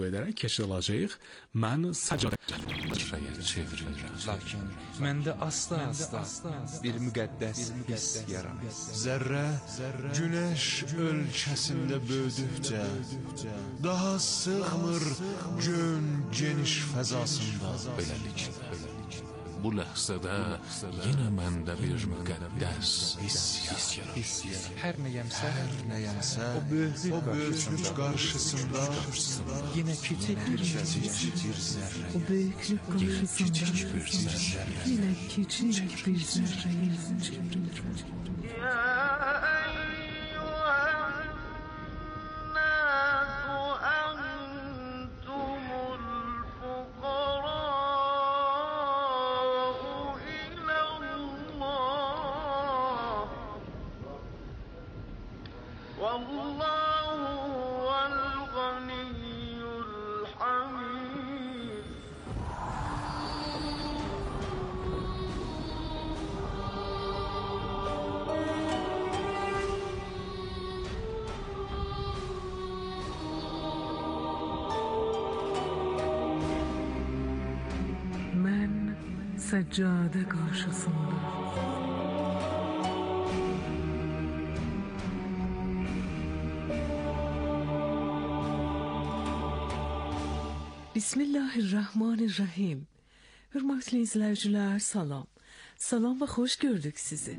edərək keçid alacağıq. Mən səccadə çevirirəm. Lakin məndə asta bir müqəddəs hiss yaranır. Zərrə günəş ölkəsində böyüdükcə daha sığmır gün geniş fəzasında. Beləliklə, bu ləhzədə yenə məndə bir müqəddəs hiss yaranır. Hər nəyəmsə, O böyüklük qarşısında yenə kiçik bir zərrə. O büyüklük karşısında yine küçük bir zerre. Ben seccade karşısında Bismillahirrahmanirrahim. Hürmetli izleyiciler, salam. Salam ve hoş gördük sizi.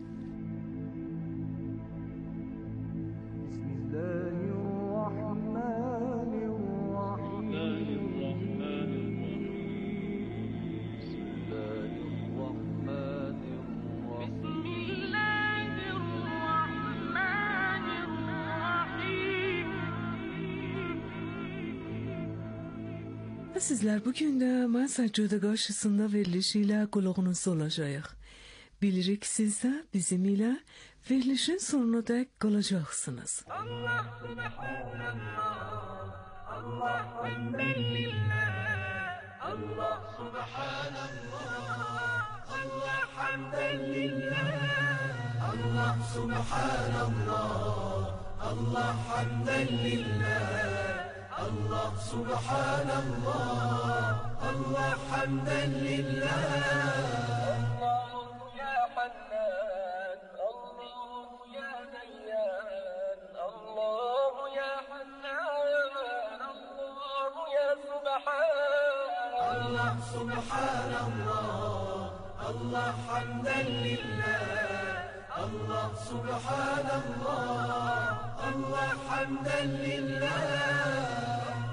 Ve sizler bugün de mən səccade qarşısında verilişiyle qulağınızda olacağıq. Bilirik siz de bizim ile verilişin sonuna dək qalacaqsınız. Allah subhanallah, Allah hamdülillah, Allah subhanallah, Allah hamdülillah, Allah subhanallah, Allah hamdülillah. Allah subhanallah, Allah hamden lillah. Allahu ya Hannan, Allahu ya Dayyan, Allahu ya Hannan, Allahu ya Subhan. Allah subhanallah, Allah hamden lillah. Allah subhanallah, Allah hamden lillah.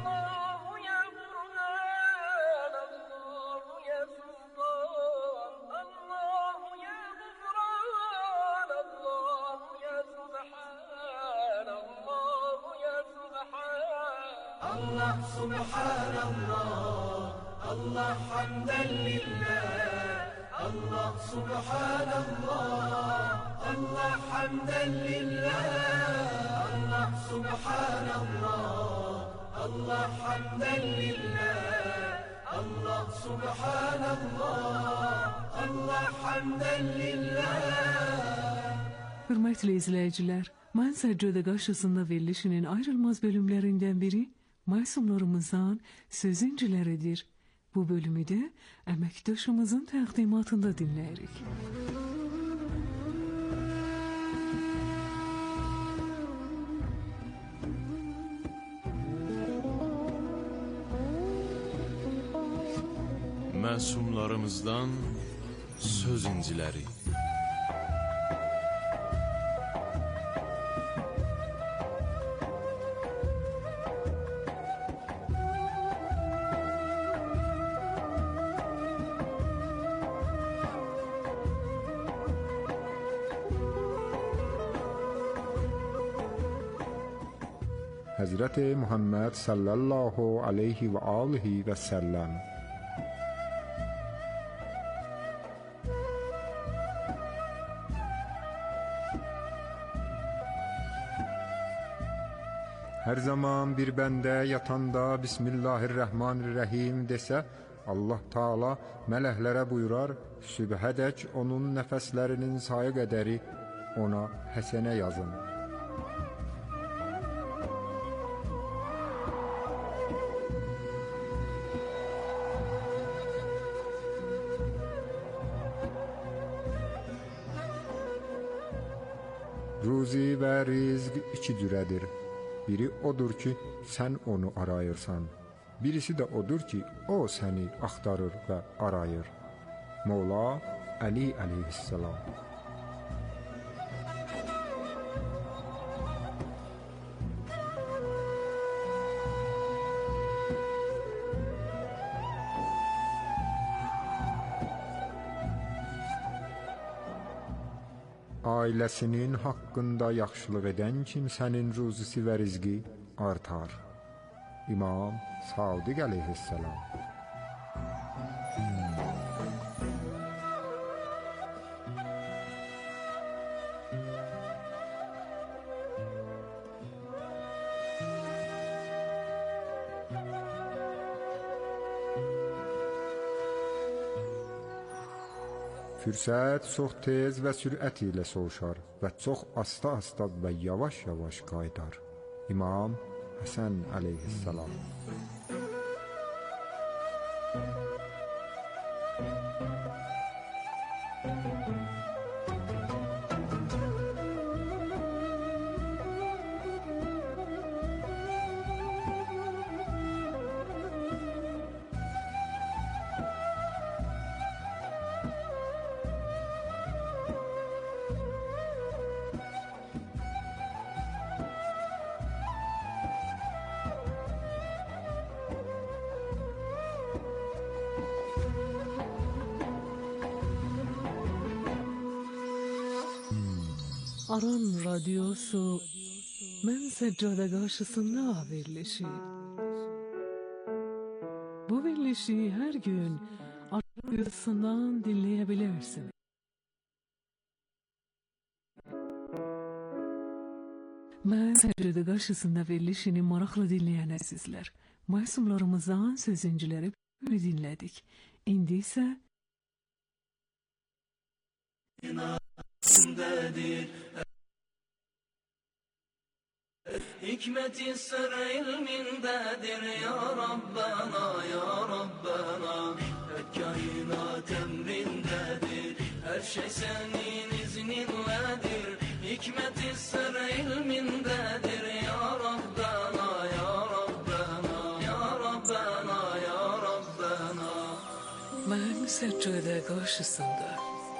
Allah subhanallah, Allah hamden lillah. Allah subhanallah, Allah hamden lillah. Allah subhanallah, Allah hamden lillah. Allah subhanallah, Allah hamden lillah. Hürmetli izleyiciler, mən səccade qarşısında verilişinin ayrılmaz bölümlerinden biri Masumlarımızdan sözüncüleridir. Bu bölümü de əməkdaşımızın təqdimatında dinləyirik. Məsumlarımızdan söz inciləri. Hazreti Muhammed sallallahu aleyhi ve alihi ve sellem. Her zaman bir bende yatanda Bismillahirrahmanirrahim dese, Allah Taala mələklərə buyurar, sübhədək onun nəfəslərinin sayı qədəri ona həsənə yazın. Ruzi və rizq iki cürədir. Biri odur ki, sən onu arayırsan. Birisi də odur ki, o səni axtarır və arayır. Mola Ali əleyhissalam. Ailəsinin haqqında yaxşılıq edən kimsənin ruzisi və rizqi artar. İmam Sadiq əleyhissalam. Fürsət çox tez və sürət ilə soğuşar və çox asta-asta və yavaş-yavaş qaydar. İmam Həsən əleyhissalam. Aran radyosu Mən Səccada qarşısında verilişi. Bu verilişi hər gün Aran radyosundan dinləyebilirsiniz. Mən Səccada qarşısında verilişini maraqla dinləyən əzizlər, məsumlarımızdan sözüncüləri dinlədik. İndi isə Hikmeti sır ilmindedir ya Rabbana ya Rabbana. Kainat emrindedir, her şey senin izninledir. Hikmeti sır ilmindedir ya Rabbana ya Rabbana ya Rabbana ya Rabbana. Mən Səccada qarşısında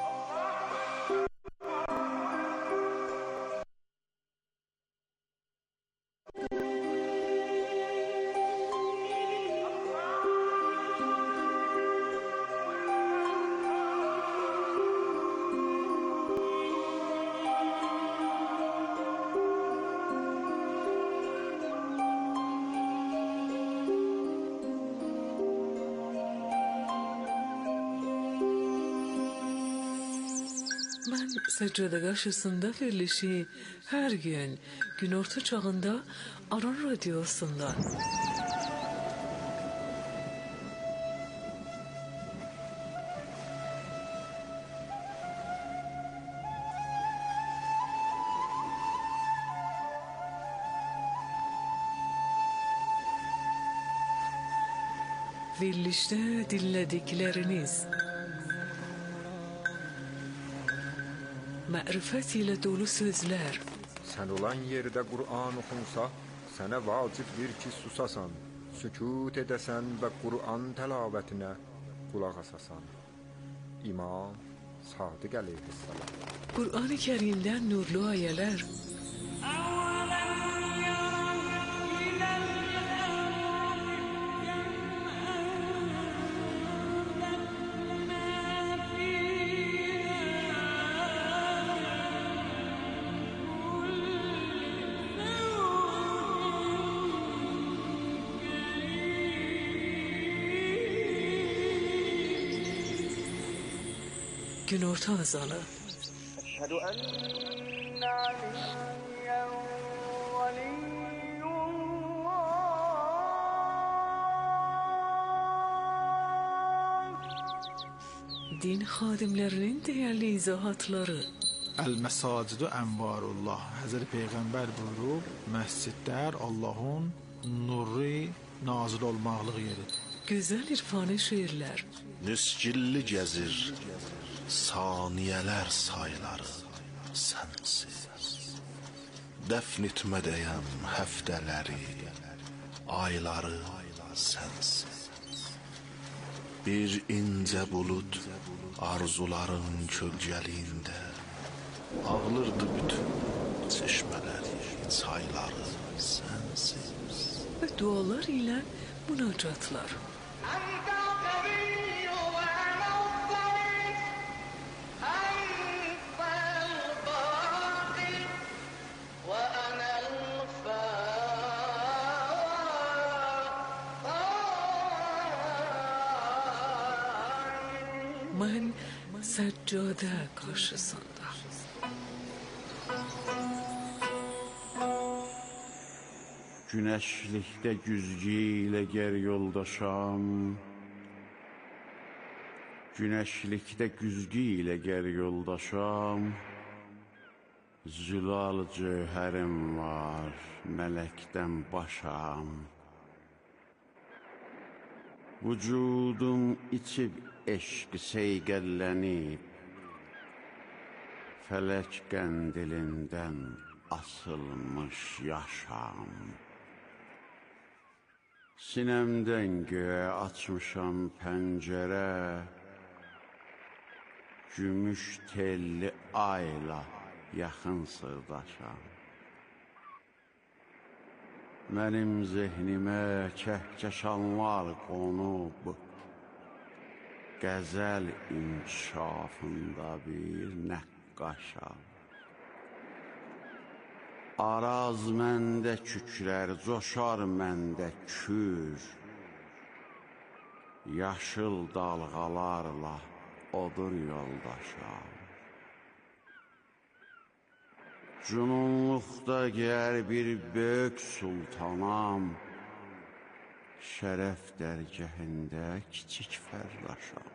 Mən Səccada qarşısında verilişi hər gün günorta çağında Aran radyosundan verilişdə dinlədikləriniz mərifət ilə dolu sözlər. Sən olan yerdə Qur'an oxunsa, sənə vacibdir ki, susasan, sükut edəsən və Qur'an təlavetinə qulaq asasan. İmam Sadiq əleyhissalam. Qur'an-ı Kərimdən nurlu ayələr. Günorta azalı. Əşhədü ennə aliyyən valiyyullah. Din xadimlərinin dəyərli izahatları. Əl-Məsacidu Ənvarullah. Həzrəti Peyğəmbər buyurub, məscidlər Allahın nuru nazil olmaqlıq yeridir. Gözəl irfani şeirlər. Nüsgilli gəzir saniyələr sayıları sənsiz. Dəfn etmədəyəm həftələri, ayları sənsiz. Bir incə bulud arzuların kölgəliyində ağlırdı bütün çeşmələri, çayları sənsiz. Və dualar ilə münacatlar. Mən səccadə qarşısında. Güneşlikdə güzgü ilə gər yoldaşam, Güneşlikdə güzgü ilə gər yoldaşam, Zülal cövhərim var, mələkdən başam. Vücudum içib eşq seyqəllənib, Fələk qəndilindən asılmış yaşam. Sinəmdən göğe açmışam pəncərə, Gümüş telli ayla yaxın sırdaşam. Mənim zehnimə kəhkəşanlar qonub, Qəzəl inkişafında bir nəqqaşam. Araz məndə kükrər, coşar məndə kür, Yaşıl dalğalarla odur yoldaşam. Cünunluqda gər bir böyük sultanam, Şərəf dərgəhində kiçik fərdaşam.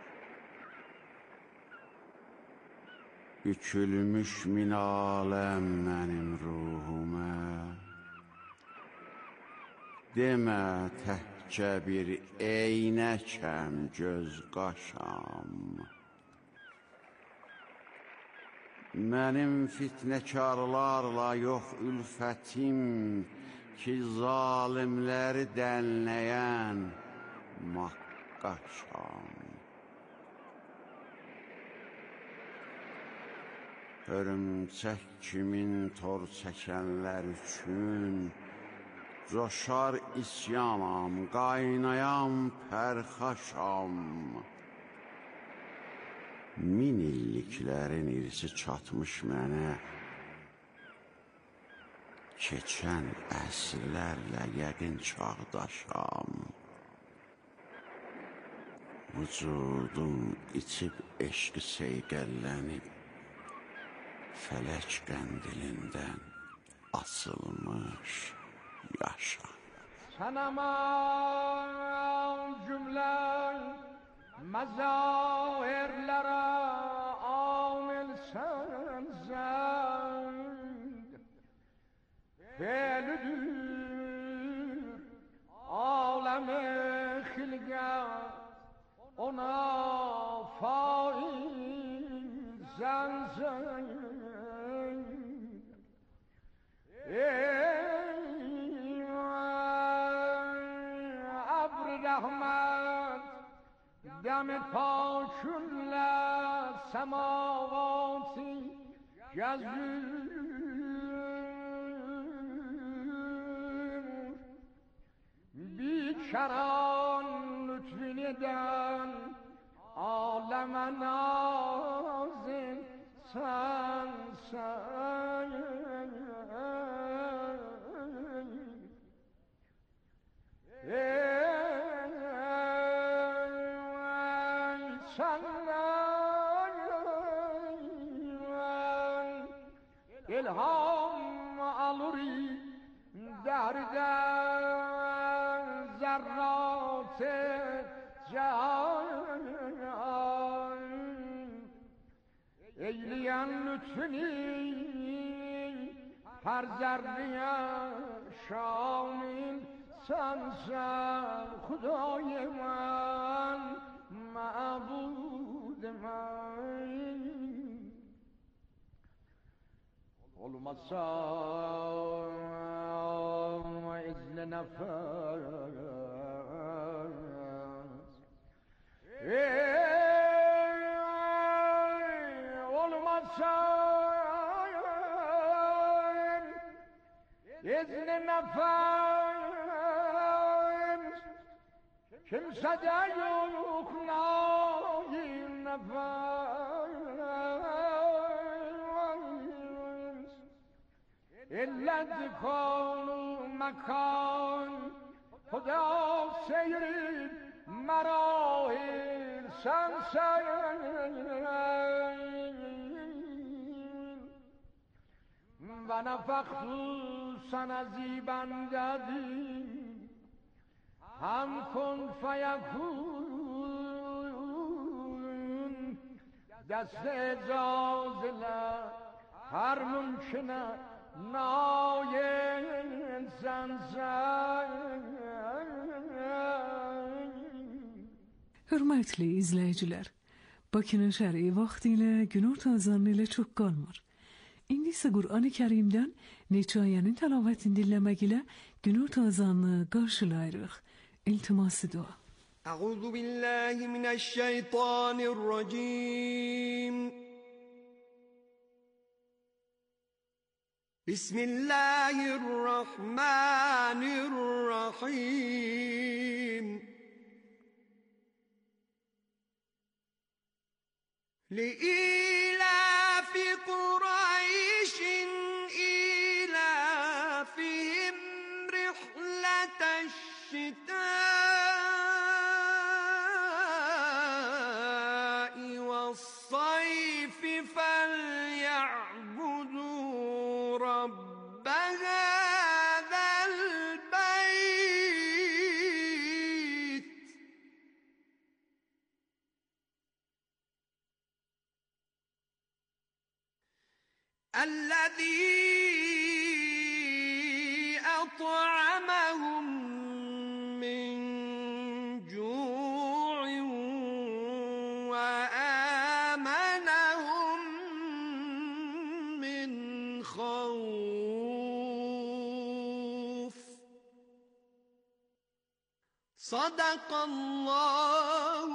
Bükülmüş min aləm mənim ruhumə, Demə təhcə bir eynəkəm göz qaşam. Mənim fitnəkarlarla yox ülfətim, Ki zalimləri dənləyən maqqaşam. Hörümçək kimin tor çəkənlər üçün, Coşar isyanam, qaynayam pərxaşam. Min illiklərin irsi çatmış mənə, Keçən əsrlərlə yəqin çağdaşam. Vücudum içib eşq seyqəllənib, Fələk qəndilindən asılmış yaşam. Sənəmə cümlə məzahirlərə amil sənzənd, Felüdür aləm-i xilqət, Ona faiz zənzənd. Ey abr rahmet, Dəm-i pakünlə səmavati gəzür, Bikəran lütfinidən aləmə nazil sənsən. İlham aluri derden zerrat-ı can, Eyleyen lütfini her zerreye şamil sensen. Hudây men, ma'bud men, olmazsa izle nefes olmazsa izle nefes kimse de yok nail nefes illa dikanu mekan Huda seyri merahil sensen ve nefektu sana ziben dedim hem kun feyekun dest icaz ile her mümküne nail sensen. Hörmətli izləyicilər, Bakının şəri vaxtı ilə günorta azanı ilə çox qalmır. İndi isə Qur'an-ı Kərimdən neçə ayənin təlavətini dinləmək ilə günorta azanını qarşılayırıq. İltiması dua. Əuzu billahi minəşşeytanirracim. Bismillahirrahmanirrahim. لإيلاف قريش إيلافهم رحلة الشتاء والصيف فليعبدوا رب هذا البيت الذي أطعمهم من جوع وآمنهم من خوف صدق الله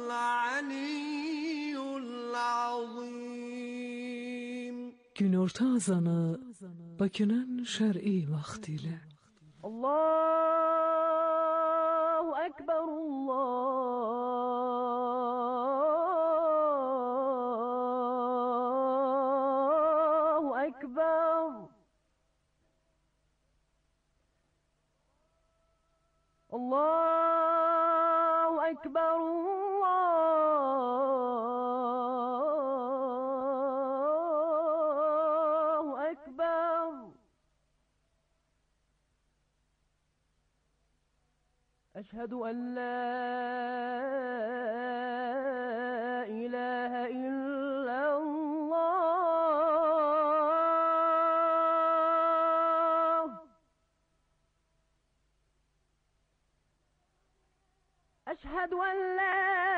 العلي العظيم. Günorta azanı Bakının şer'i vaktiyle. Allahu Ekber, Allahu Ekber. Allahu Ekber, أشهد أن لا إله إلا الله أشهد أن لا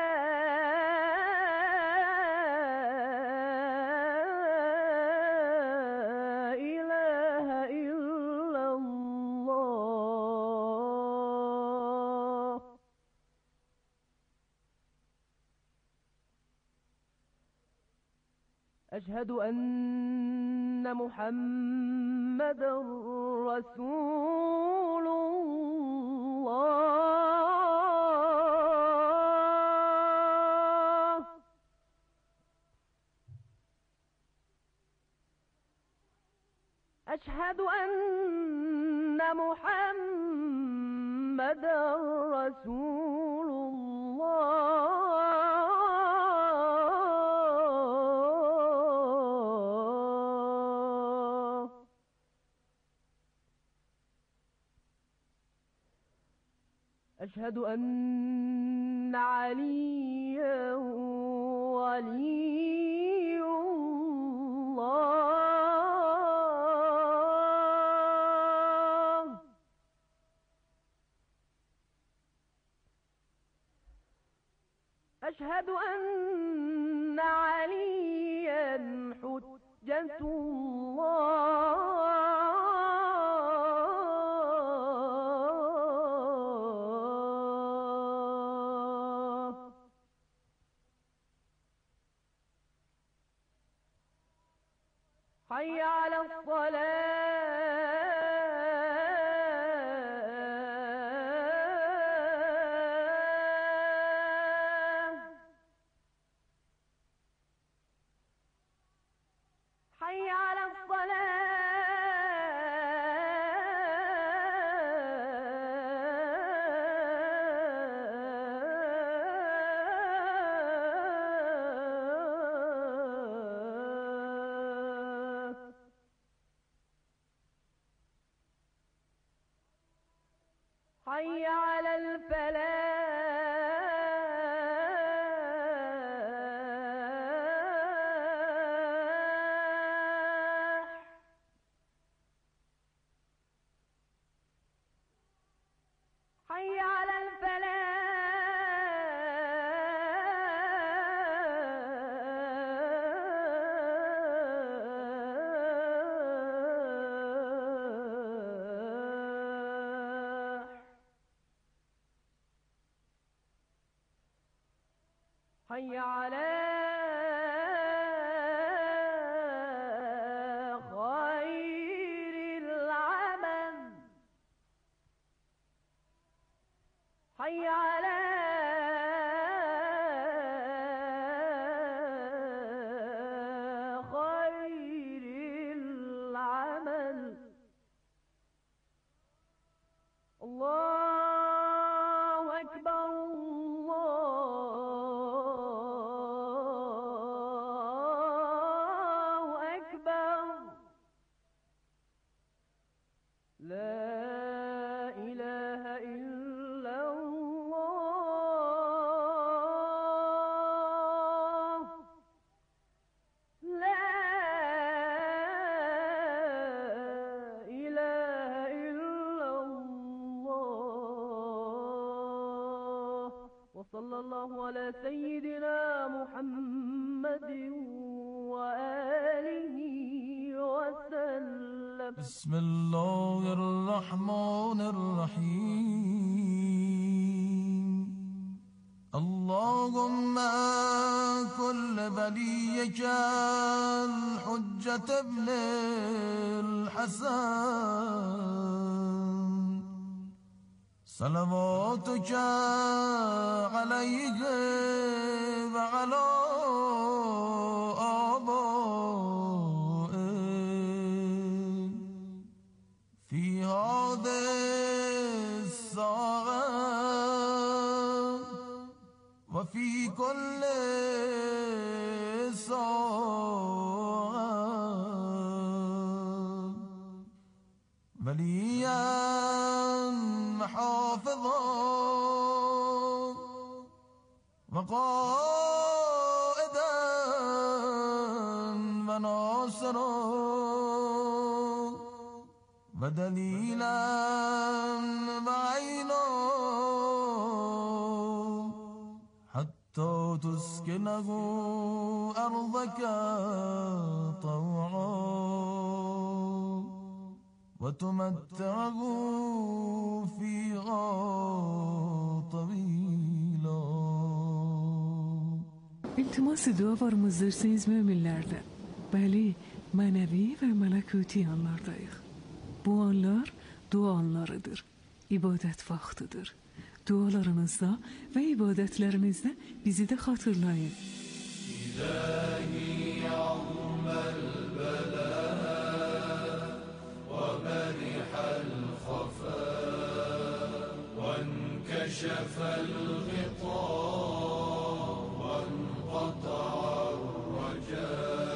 أشهد أن محمدًا رسول الله أشهد أن محمدًا رسول الله أشهد أن عليا ولي الله أشهد أن عليا حتى حجة الله حي على الصلاة حي على الصلاة حي على الفلاح حي على الفلاح حي على خير العمل حي على خير العمل الله أكبر الله أكبر لا إله إلا الله لا إله إلا الله وصلى الله على سيدنا محمد وآله وسلم بسم الله الرحمن الرحيم اللهم كل وليك الحجة ابن الحسن صلواتك عليه وعلى آبائه في هذه الساعة وفي كل ساعة وليا محافظا وقائدا وناصرا ودليلا وعينا حتى تسكنه أرضك طوعا وتمتعه فيها طويلا. İltimas dua var mızdırsanız müminlerden. Bəli, mənəvi və mələkuti anlardayıq. Bu anlar dua anlarıdır. İbadət vaxtıdır. Dualarınızda və ibadətlərinizdə bizi də xatırlayın. İlahi ya'mal bala və berihal khafa və inkəşəfəl ghita və inqata'ar raja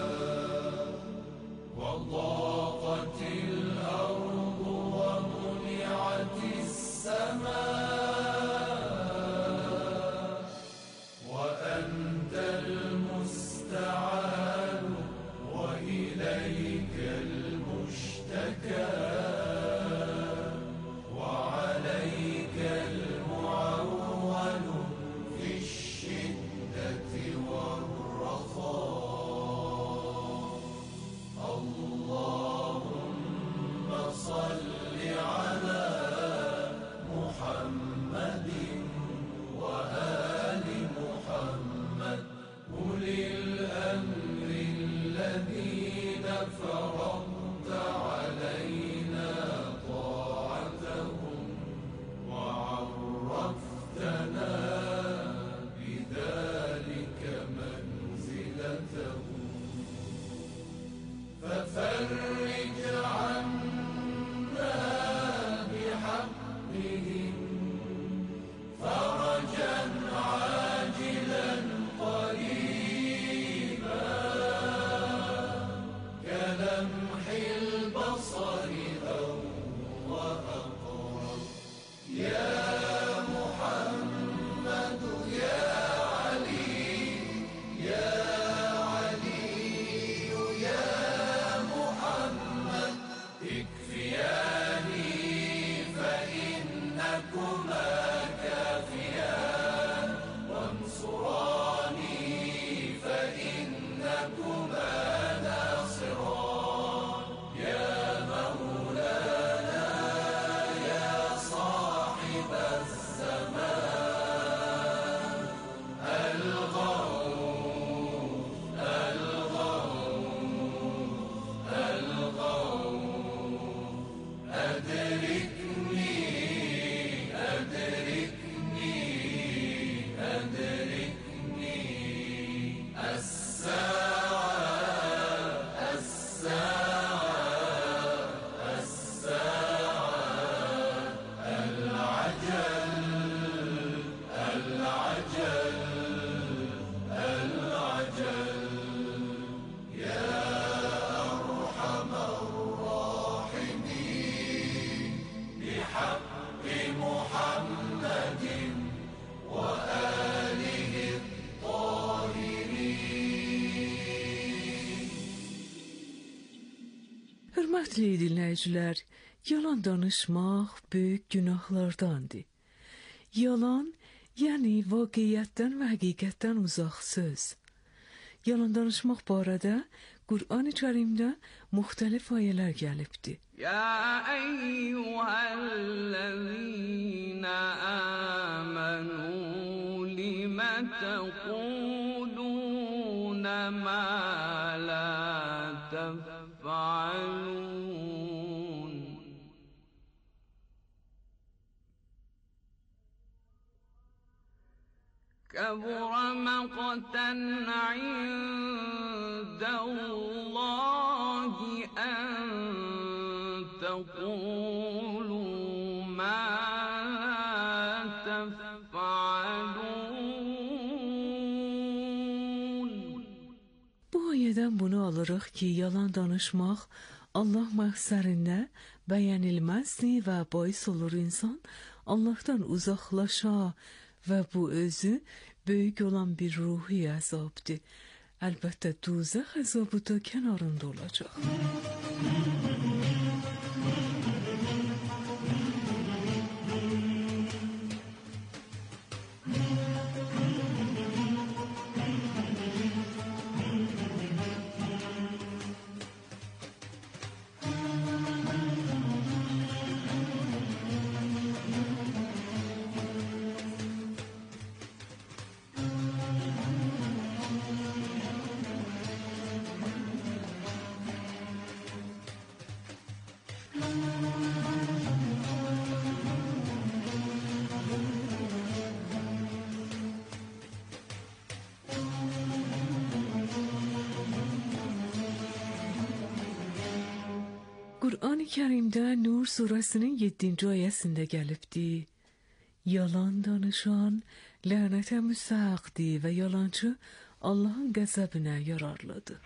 və daqatil ardu və muni'atis sama وعليك المعول في الشر Hörmətli dinləyicilər, yalan danışmaq böyük günahlardandır. Yalan, yəni vaqiyyətdən və həqiqətdən uzaq söz. Yalan danışmaq barədə Qur'an-ı Kərimdə müxtəlif ayələr gəlibdir. Ya eyyuhellezina amanu lima taquluna ma la tef'alun. كبر مقتا عند الله أن تقولوا ما لا تفعلون. Bu ayədən bunu alırıq ki, yalan danışmaq Allah məqsərində bəyənilməzdir və bais olur insan Allahdan uzaqlaşa və bu özü böyük olan bir ruhi əzabdır. Əlbəttə duzaq əzabı da kənarında olacaq. Qur'an-ı Kərimdə Nur surəsinin 7-ci ayəsində gəlibdir. Yalan danışan lənətə müstəhəqdir və yalancı Allahın qəzəbinə yararlıdır.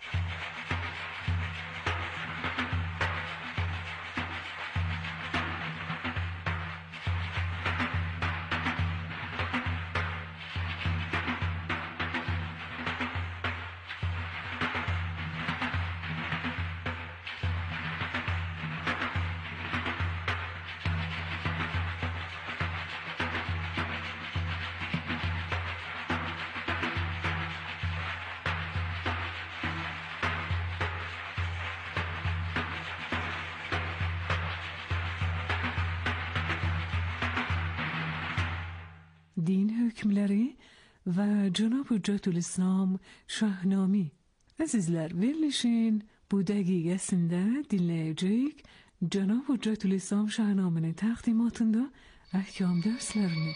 Din hökmləri və Cənab-ı Hüccətülislam Şahnami. Əzizlər, verilişin bu dəqiqəsində dinləyəcəyik Cənab-ı Hüccətülislam Şahnaminin təqdimatında əhkam dərslərini.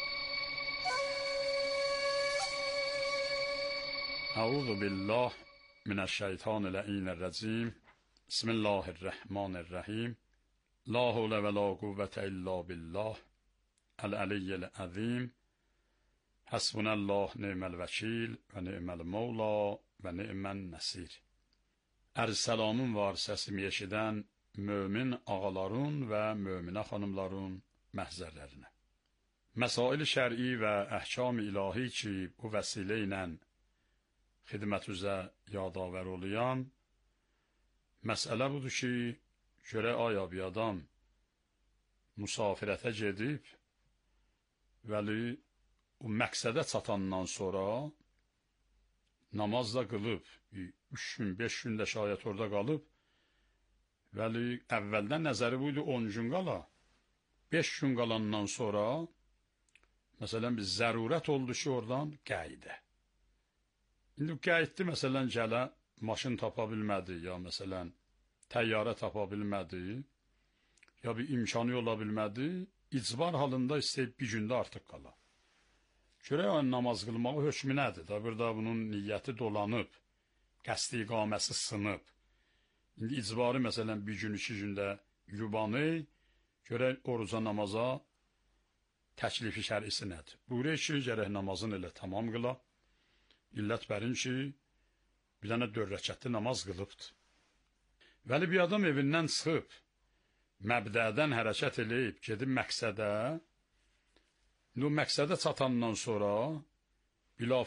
Əuzu billah minəşşeytanirracim. Bismillahirrahmanirrahim. La havle və la quvvətə illa billah. El-aliyyil azim. Hasbunallah ni'mel vekil ve ni'mel mevla ve ni'men nasir. Ərz salamın var, səsimi eşidən mömin ağaların və möminə xanımların məhzərlərinə. Məsail-i şər'i və əhkam-ı ilahi ki, bu vəsilə ilə xidmətinizə yadavər olayan, məsələ budur ki, görə aya bir adam musafirətə gedib, vəli o məqsədə çatandan sonra namaz da qılıb, 3 gün, 5 gün də şayət orada qalıb, vəli əvvəldən nəzəri buydu 10 gün qala, 5 gün qalandan sonra, məsələn, bir zərurət oldu ki, oradan qayıdı. İndi qayıtdı, məsələn, gələ, maşın tapa bilmədi, ya məsələn, təyyarə tapa bilmədi, ya bir imkanı ola bilmədi, icbar halında istəyib bir gündə artıq qala. Görək o namaz qılmağı hökmü nədir? Da burada bunun niyyəti dolanıb, qəsdi iqaməsi sınıb. İndi icbarı məsələn bir gün, 2 gündə yubanı, görək oruca namaza təklifi şər'isi nədir? Buyuruyor ki, gərək namazın elə tamam qıla. İllət bərin ki, bir dənə 4 rəkətli namaz qılıbdır. Vəli bir adam evindən çıxıb, məbdədən hərəkət eləyib, gedib məqsədə, bu məqsədə çatandan sonra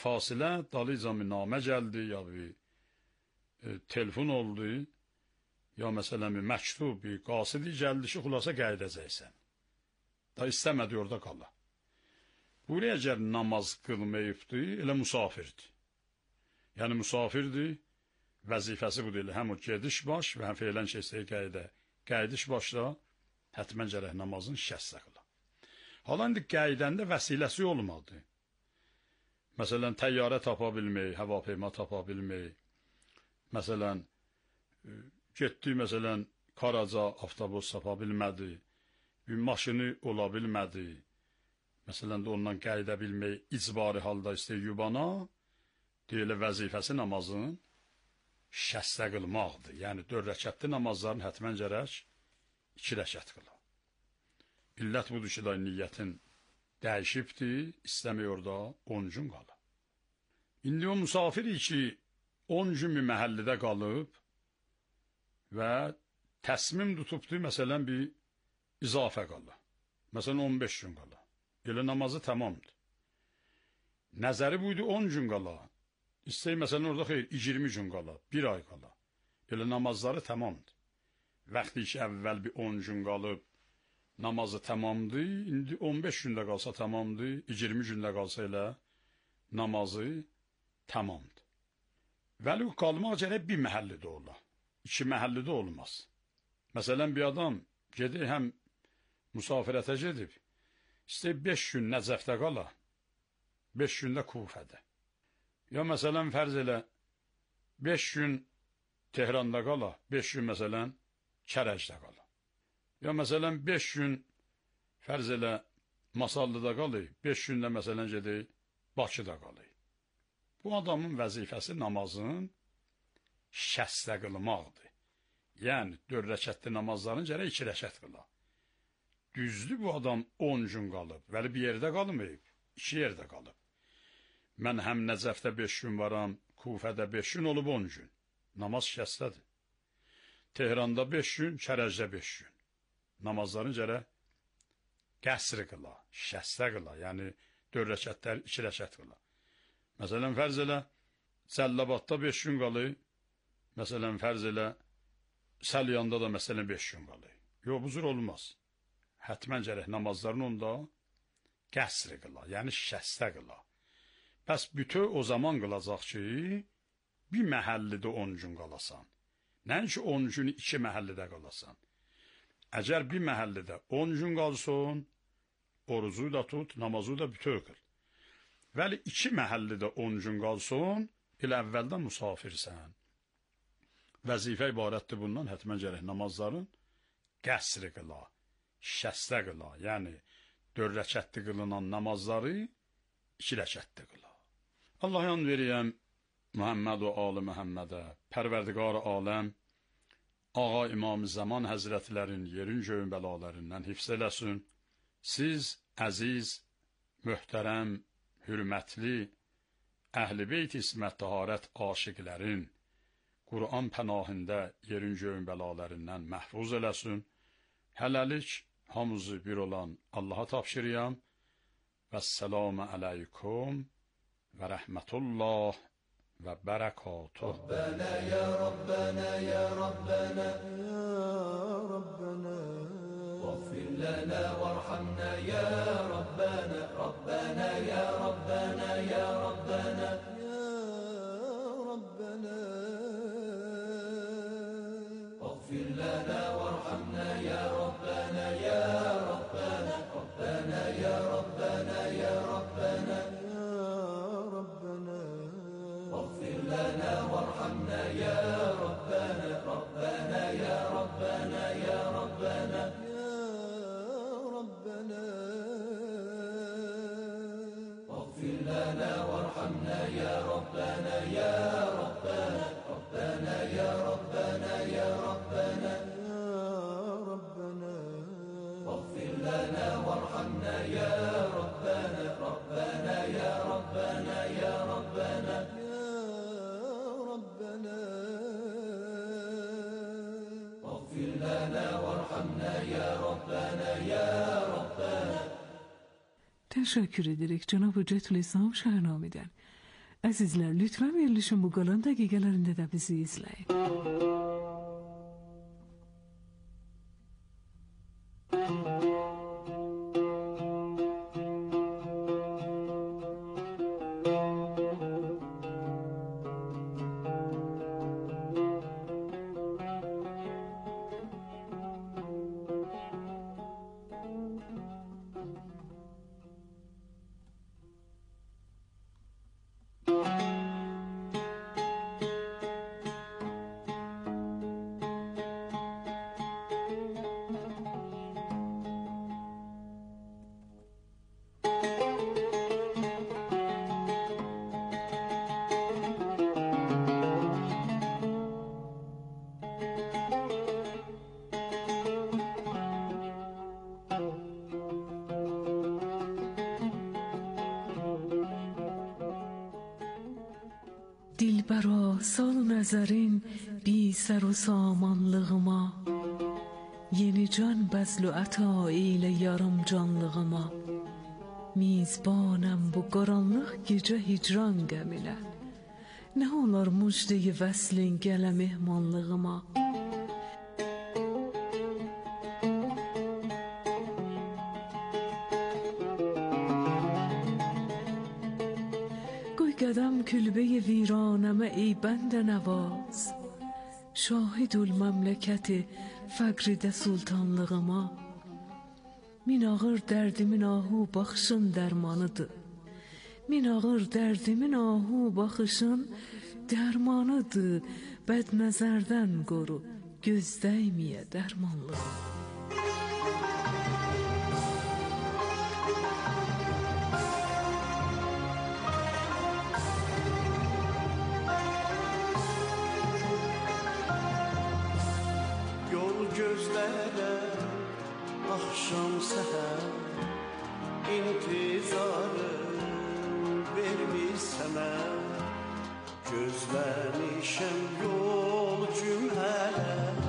bilafasilə dalıca bir namə gəldi, ya bir telefon oldu, ya məsələn bir məktub, bir qasidi gəldi ki, xulasa qayıdacaqsan. Da istəmədi orada qala. Buraya əgər namaz qılmayıbdı, elə musafirdir. Yəni musafirdir, vəzifəsi bu deyil, həm o gediş baş və həm feylən şeysəyə qayıda. Qayıdış başda hətmən gərək namazın şəssə qıla. Hala indi qaydəndə vəsiləsi olmadı. Məsələn, təyyarə tapa bilmək, hava peyma tapa bilmək. Məsələn, getdi, məsələn, Karaca avtobus tapa bilmədi. Bir maşını ola bilmədi. Məsələn, də ondan qayıda bilmək icbari halda istəyübana, deyilə vəzifəsi namazın şəssə qılmaqdır. Yəni, 4 rəkətli namazların hətmən gərək 2 rəkət qıla. İllət budur ki, da niyyətin dəyişibdir, istəmək orada 10 gün qala. İndi o musafir ki, 10 gün bir məhəllidə qalıb və təsmim tutubdur, məsələn, bir izafə qala. Məsələn, 15 gün qala. Elə namazı tamamdır. Nəzəri buydu 10 gün qala. İstəyir, məsələn, orada xeyr, 20 gün qala, 1 ay qala. Elə namazları tamamdır. Vaxtı ki, əvvəl bir 10 gün qalıb, namazı tamamdır, indi 15 gündə qalsa tamamdır, 20 gündə qalsa elə namazı tamamdır. Vəli qalmaq gərək bir məhəllidə ola, 2 məhəllidə olmaz. Məsələn, bir adam gedir, həm musafirətə gedib, istəyir 5 gün Nəcəfdə qala, 5 gündə Kufədə. Ya məsələn, fərz elə 5 gün Tehranda qala, 5 gün məsələn Kərəcdə qala. Ya məsələn 5 gün fərz elə Masallıda qalı, 5 gündə məsələn gedib Bakıda qalı. Bu adamın vəzifəsi namazın şəssə qılmaqdır. Yəni 4 rəkətli namazların gərək 2 rəkət qıla. Düzdür, bu adam 10 gün qalıb, vəli bir yerdə qalmayıb, 2 yerdə qalıb. Mən həm Nəcəfdə 5 gün varam, Kufədə 5 gün olub 10 gün. Namaz şəssədir. Tehranda 5 gün, Kərəcdə 5 gün. Namazların gərək qəsri qıla, şəssə qıla, yəni 4 rəkətlər 2 rəkət qıla. Məsələn, fərz elə Cəllabadda 5 gün qalı, məsələn, fərz elə Səlyanda da məsələn 5 gün qalı. Yox, bu cür olmaz. Hətmən gərək namazların onda qəsri qıla, yəni şəssə qıla. Bəs bütöv o zaman qılacaq ki, bir məhəllidə 10 gün qalasan. Nəinki 10 günü 2 məhəllidə qalasan. Əgər bir məhəllidə 10 gün qalsın, orucu da tut, namazı da bütöv qıl. Vəli 2 məhəllidə 10 gün qalsın, elə əvvəldən musafirsən. Vəzifə ibarətdir bundan, hətmən gərək namazların qəsri qıla, şəssə qıla, yəni 4 rəkətli qılınan namazları 2 rəkətli qıla. Allah yan veriyəm Muhammed və Ali Məhəmmədə, Pərverdigar aləm, Ağa İmam-ı Zaman Həzrətlərin yerin göyün bəlalarından hifz eləsin. Siz əziz, möhtərəm, hürmətli, Əhl-i Beyt İsmət Taharət aşiqlərin Qur'an pənahində yerin göyün bəlalarından məhfuz eləsin. Hələlik hamımızı bir olan Allaha tapşırıyam. Vəssəlamü aleykum və rəhmətullah və bərəkatuh. Rabbana ya Rabbana ya Rabbana ya Rabbana واغفر لنا وارحمنا يا ربنا ربنا يا ربنا يا ربنا يا ربنا واغفر لنا وارحمنا يا ربنا يا ربنا ربنا يا ربنا يا ربنا يا ربنا واغفر لنا وارحمنا يا ربنا ربنا يا ربنا يا ربنا واغفر لنا وارحمنا يا ربنا يا ربنا ربنا يا ربنا يا ربنا يا ربنا واغفر لنا وارحمنا يا ربنا ربنا يا ربنا يا ربنا يا ربنا واغفر لنا وارحمنا يا ربنا يا ربنا. Teşekkür ederek Cenab-ı Cetül İslam şahnameden. Azizler lütfen verilişin bu kalan dakikalarında da bizi izleyin. دلبرا سال نظرین بی سر و samanlığıma Yeni can bəzlü əta eylə yarım canlığıma Mizbanəm bu qaranlıq gecə hicran qəminə Nə olar müjdeyi vəslin gələ mehmanlığıma قدم کلبه ویرانمه ای بند نواز شاهد المملکت فقرد سلطانlığıma Min ağır dərdimin ahu baxışın dərmanıdır Min ağır dərdimin ahu baxışın dərmanıdır Bəd nəzərdən qoru gözdəyməyə dərmanlığım Akşam seher intizarım vermişsəmə Gözlənişəm yol cümlələr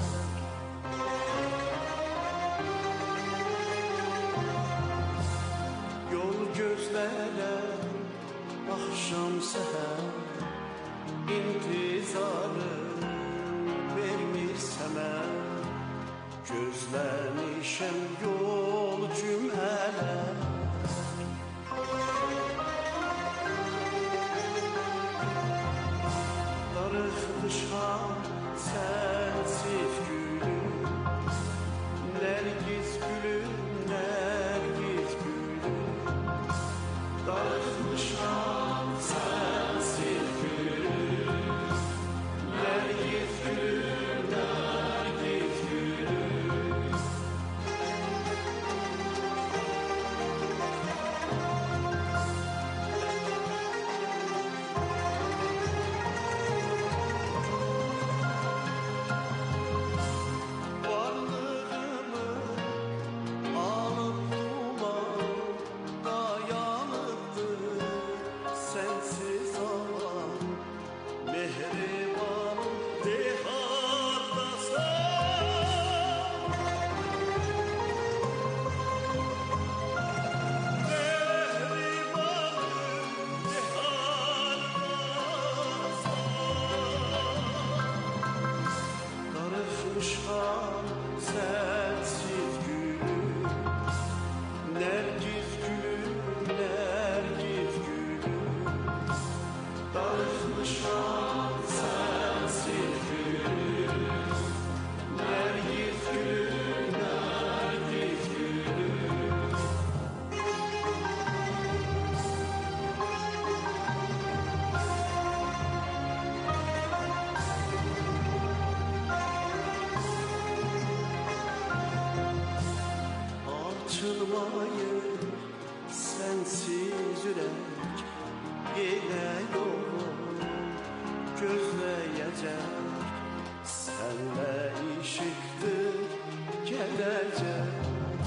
Yol gözlərəm akşam seher intizarım vermişsəmə Gözlənişəm yol cümlələr Darıxmışam sənsiz gülüm Nərgiz gülüm, nərgiz gülüm Darıxmışam sənsiz gülüm Nərgiz gülüm, nərgiz gülüm açılmayır sensiz ürək Yenə yolu gözləyəcək Sənlə işıqdır gələcək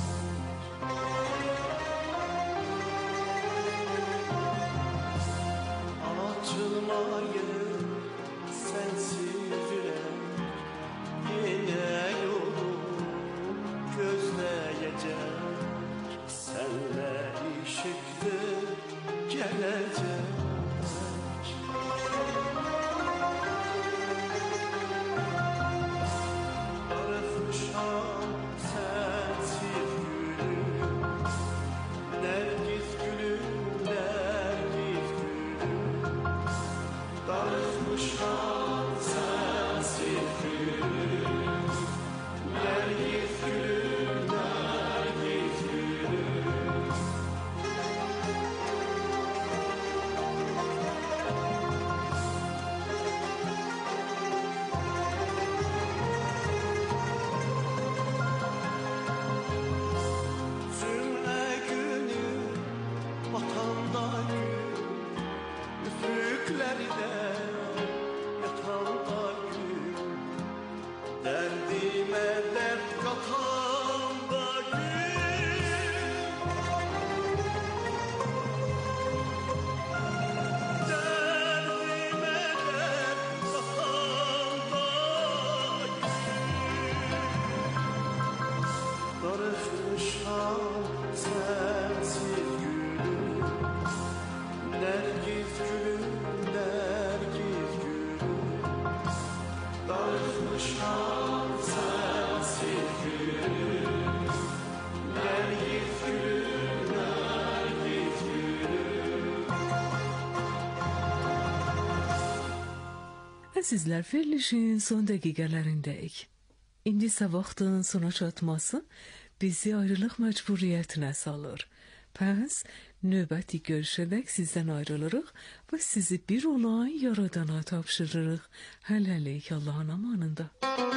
Açılmayır sensiz ürək Yenə yolu gözləyəcək Sənlə işıqdır gələcək Arıxmışam sənsiz sensiz gülüm Nergiz gülüm, nergiz gülüm Darılmışam sensiz gülüm Nergiz gülüm, nergiz gülüm Əzizlər, verilişin son dəqiqələrindəyik. İndi isə vaxtın sona çatması bizi ayrılıq məcburiyyətinə salır. Pəs, növbəti görüşədək sizdən ayrılırıq və sizi bir olan yaradana tapşırırıq. Hələlik Allahın amanında.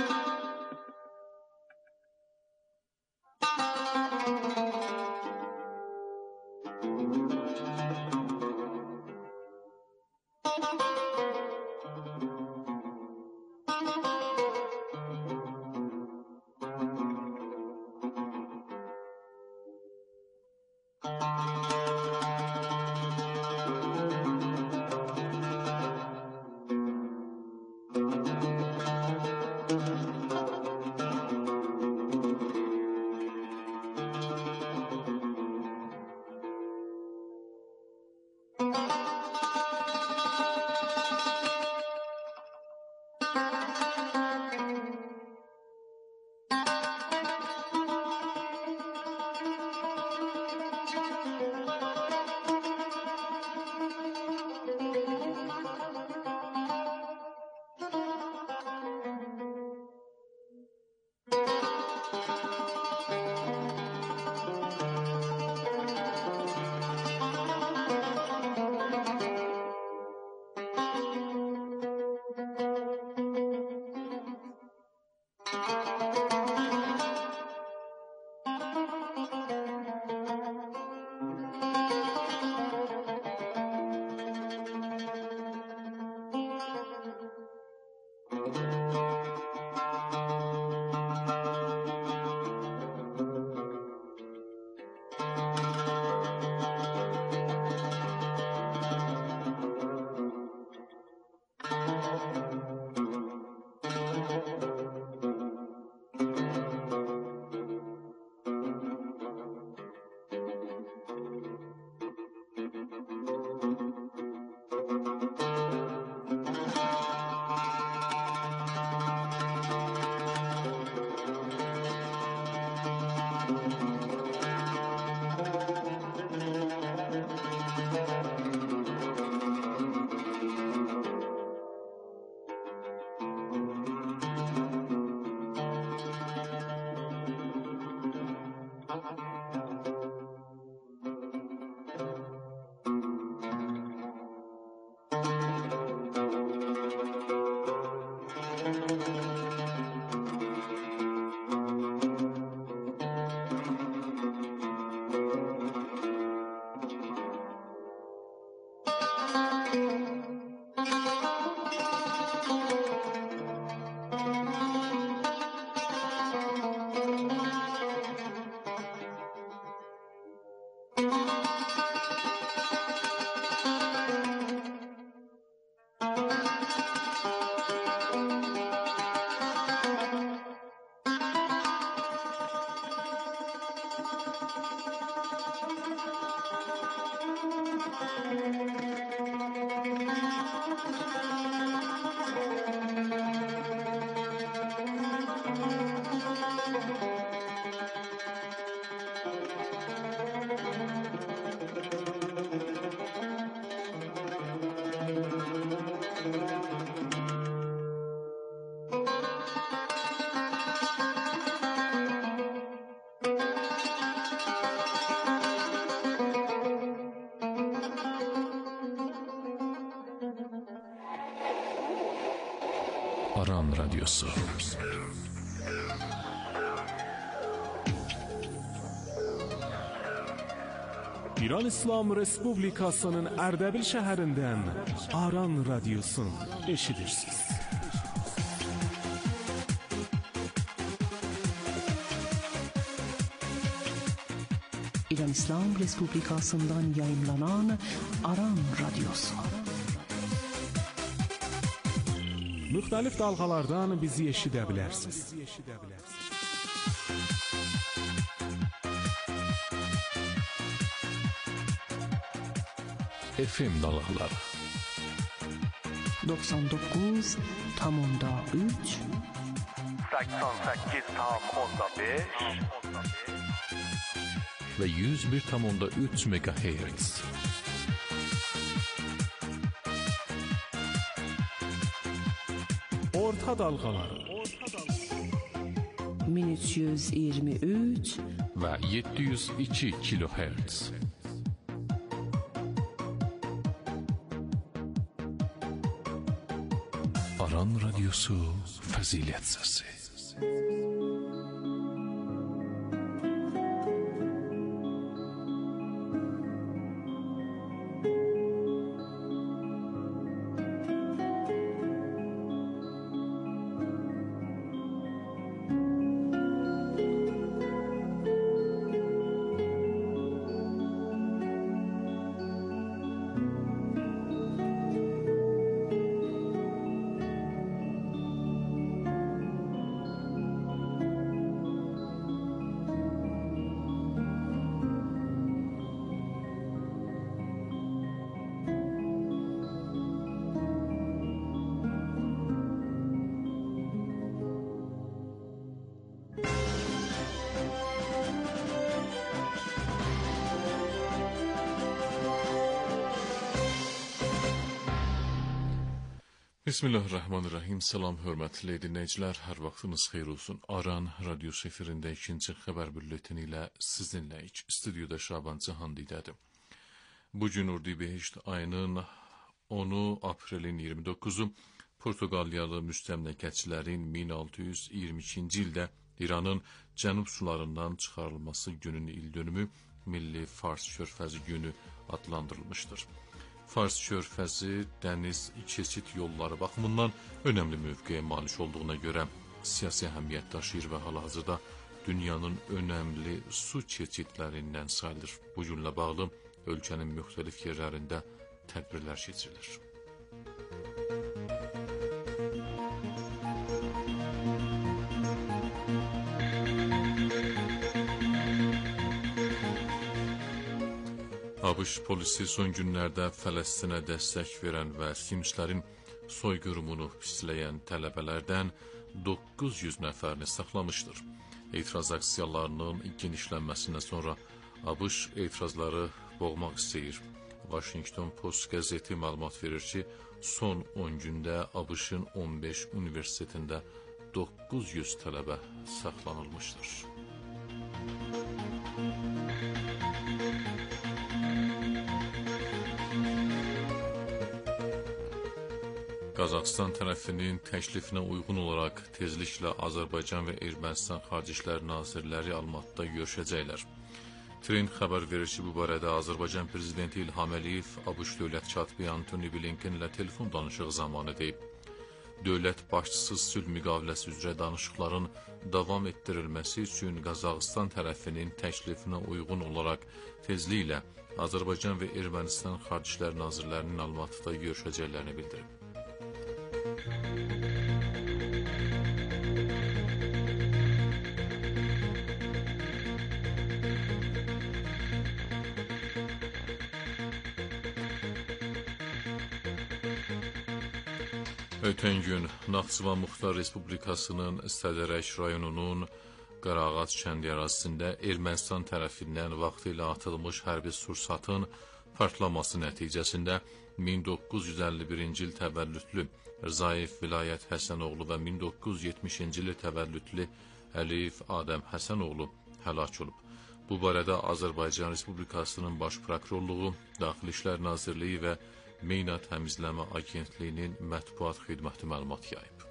Aran Radyosu. İran İslam Respublikasının Ərdəbil şəhərindən Aran Radyosu'nu eşidirsiniz. İran İslam Respublikası'ndan yayınlanan Aran Radyosu. Müxtəlif dalğalardan bizi eşidə bilərsiniz. FM dalğaları 99.3 88.5 ve 101.3 MHz. Orta dalğaları 1323 ve 702 kHz. Aran Radyosu Fazilet Sesi. Bismillahirrahmanirrahim. Salam, hörmətli dinləyicilər, hər vaxtınız xeyir olsun. Aran radyosu efirində ikinci xəbər bülletini ilə sizinləyik. Stüdyoda Şaban Cihandidədir. Bugün Urdi-Behişt ayının 10-u, aprelin 29-u Portuqaliyalı müstəmləkəçilərin 1622-ci ildə İranın cənub sularından çıxarılması günün ildönümü Milli Fars Körfəzi günü adlandırılmışdır. Fars körfəzi dəniz keçid yolları baxımından önəmli mövqeyə malik olduğuna görə siyasi əhəmiyyət daşıyır və hal-hazırda dünyanın önəmli su keçidlərindən sayılır. Bu günlə bağlı ölkənin müxtəlif yerlərində tədbirlər keçirilir. ABŞ polisi son günlərdə Fələstinə dəstək verən və sinislərin soyqırımını pisləyən tələbələrdən 900 nəfərini saxlamışdır. Etiraz aksiyalarının genişlənməsindən sonra ABŞ etirazları boğmaq istəyir. Washington Post qəzeti məlumat verir ki, son 10 gündə ABŞ-ın 15 universitetində 900 tələbə saxlanılmışdır. Qazaxıstan tərəfinin təklifinə uyğun olaraq tezliklə Azərbaycan və Ermənistan Xarici İşlər Nazirləri Almatıda görüşəcəklər. Trend xəbər verir ki, bu barədə Azərbaycan Prezidenti İlham Əliyev ABŞ dövlət katibi Antony Blinken ilə telefon danışığı zamanı deyib. Dövlət başçısı sülh müqaviləsi üzrə danışıqların davam etdirilməsi üçün Qazaxıstan tərəfinin təklifinə uyğun olaraq tezliklə Azərbaycan və Ermənistan Xarici İşlər Nazirlərinin Almatıda görüşəcəklərini bildirib. Ötən gün Naxçıvan Muxtar Respublikasının Sədərək rayonunun Qarağac kəndi ərazisində Ermənistan tərəfindən vaxtilə atılmış hərbi sursatın partlaması nəticəsində 1951-ci il təvəllüdlü Rzayev Vilayət Həsənoğlu və 1970-ci il təvəllüdlü Əliyev Adəm Həsənoğlu həlak olub. Bu barədə Azərbaycan Respublikasının Baş Prokurorluğu, Daxili İşlər Nazirliyi və Meyna Təmizləmə Agentliyinin mətbuat xidməti məlumat yayıb.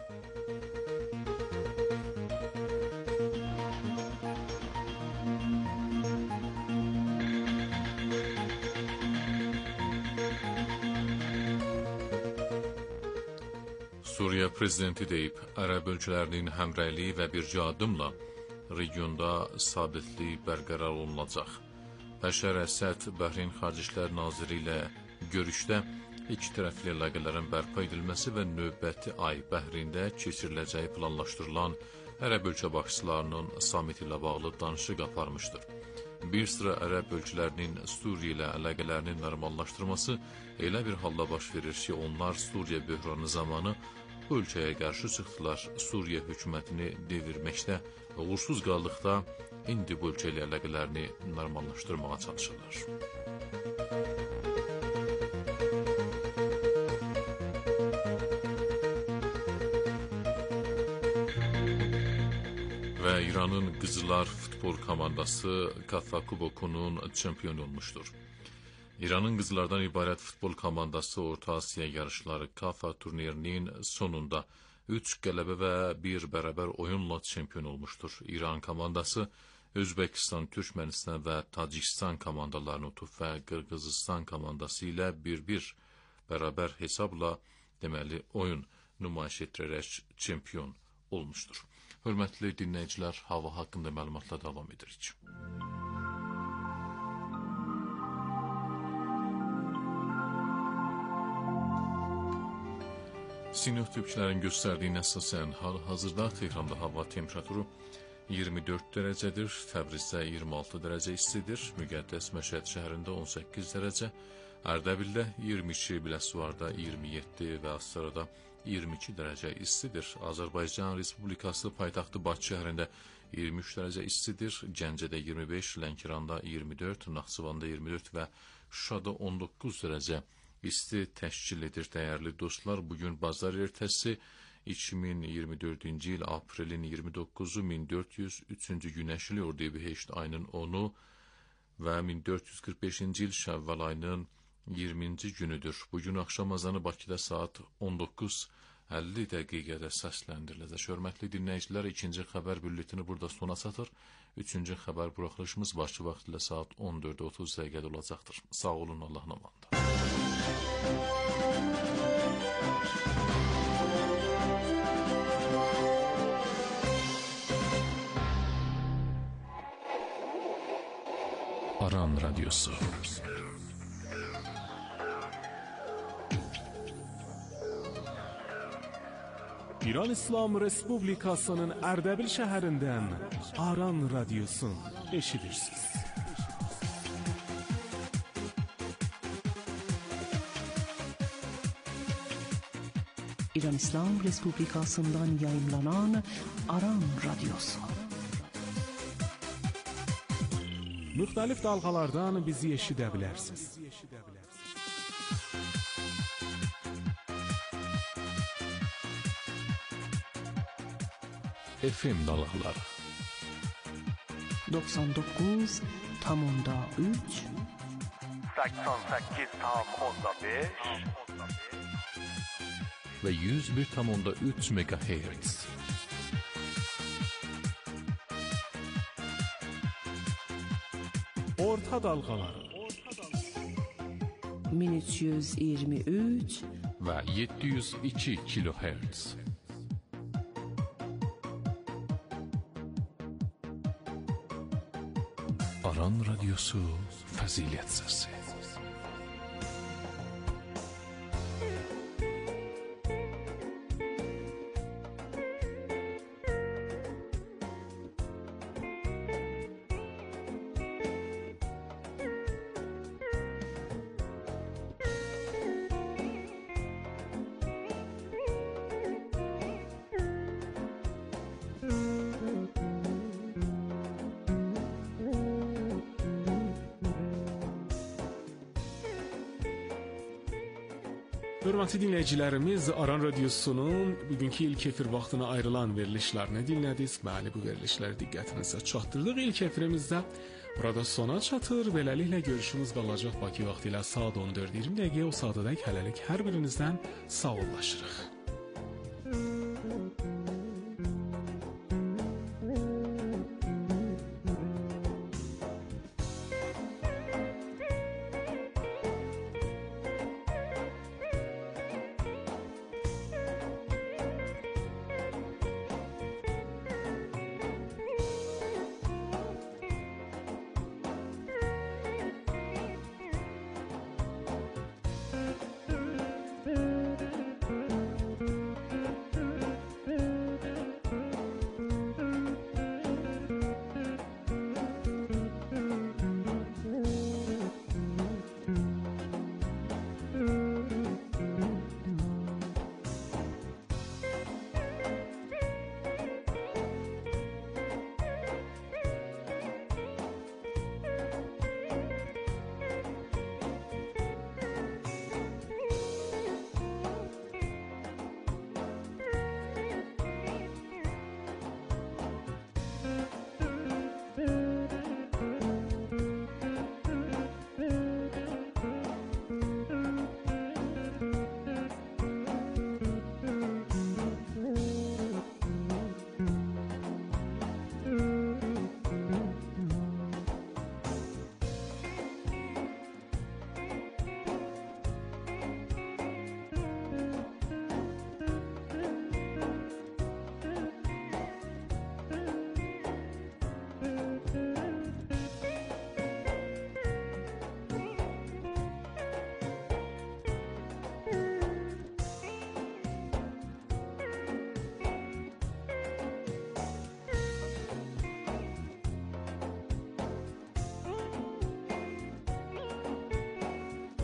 Suriya prezidenti deyib, Ərəb ölkələrinin həmrəyliyi və bircə addımla regionda sabitlik bərqərar olunacaq. Bəşər Əsəd Bəhreyn Xarici İşlər Naziri ilə görüşdə iki tərəfli əlaqələrin bərpa edilməsi və növbəti ay Bəhreyndə keçiriləcəyi planlaşdırılan Ərəb ölkə başçılarının samiti ilə bağlı danışıq aparmışdır. Bir sıra ərəb ölkələrinin Suriya ilə əlaqələrini normallaşdırması elə bir halda baş verir ki, onlar Suriya böhranı zamanı ölkəyə qarşı çıxdılar. Suriya hökumətini devirməkdə uğursuz qaldıqda indi bu ölkə ilə əlaqələrini normallaşdırmağa çalışırlar. Və İranın qızlar futbol komandası Kafa Kuboku'nun çempionu olmuşdur. İranın qızlardan ibarət futbol komandası Orta Asiya yarışları Kafa turnirinin sonunda 3 qələbə və 1 bərabər oyunla çempion olmuşdur. İran komandası Özbəkistan, Türkmənistan və Tacikistan komandalarını utub və Qırğızistan komandası ilə 1-1 bərabər hesabla deməli oyun nümayiş etdirərək çempion olmuşdur. Hörmətli dinləyicilər, hava haqqında məlumatla davam edirik. Sinoptiklərin göstərdiyinə əsasən hal-hazırda Tehranda hava temperaturu 24 dərəcədir, Təbrizdə 26 dərəcə istidir, Müqəddəs Məşəd şəhərində 18 dərəcə, Ərdəbildə 22, Biləsuvarda 27 və Astarada 22 dərəcə istidir. Azərbaycan Respublikası paytaxtı Bakı şəhərində 23 dərəcə istidir, Gəncədə 25, Lənkəranda 24, Naxçıvanda 24 və Şuşada 19 dərəcə isti təşkil edir. Dəyərli dostlar, bugün bazar ertəsi 2024-cü il aprelin 29-u 1403-cü günəşli Ordubehişt ayının 10-u və 1445-ci il Şəvval ayının 20-ci günüdür. Bugün axşam azanı Bakıda saat 19:50 dəqiqədə səsləndiriləcək. Hörmətli dinləyicilər, ikinci xəbər bülletini burada sona çatır. Üçüncü xəbər buraxılışımız Bakı vaxtı ilə saat 14:30 dəqiqədə olacaqdır. Sağ olun, Allahın amanında. Aran Radyosu. İran İslam Respublikasının Ərdəbil şəhərindən Aran Radyosu eşidirsiniz. İran İslam Respublikasından yayımlanan Aran Radyosu. Müxtəlif dalğalardan bizi eşidə bilərsiniz. FM dalğaları 99,3 88,5 ve 101,3 MHz. Orta dalğaları 1323 ve 702 kHz. Aran Radyosu Fəzilət Səsi. Hörmətli dinləyicilərimiz, Aran Radyosunun bugünkü ilk efir vaxtına ayrılan verilişlərini dinlədiniz. Bəli, bu verilişləri diqqətinizə çatdırdıq. İlk efirimizdə burada sona çatır. Beləliklə görüşümüz qalacaq Bakı vaxtı ilə saat 14:20 dəqiqə. O saatadək hələlik hər birinizdən sağollaşırıq.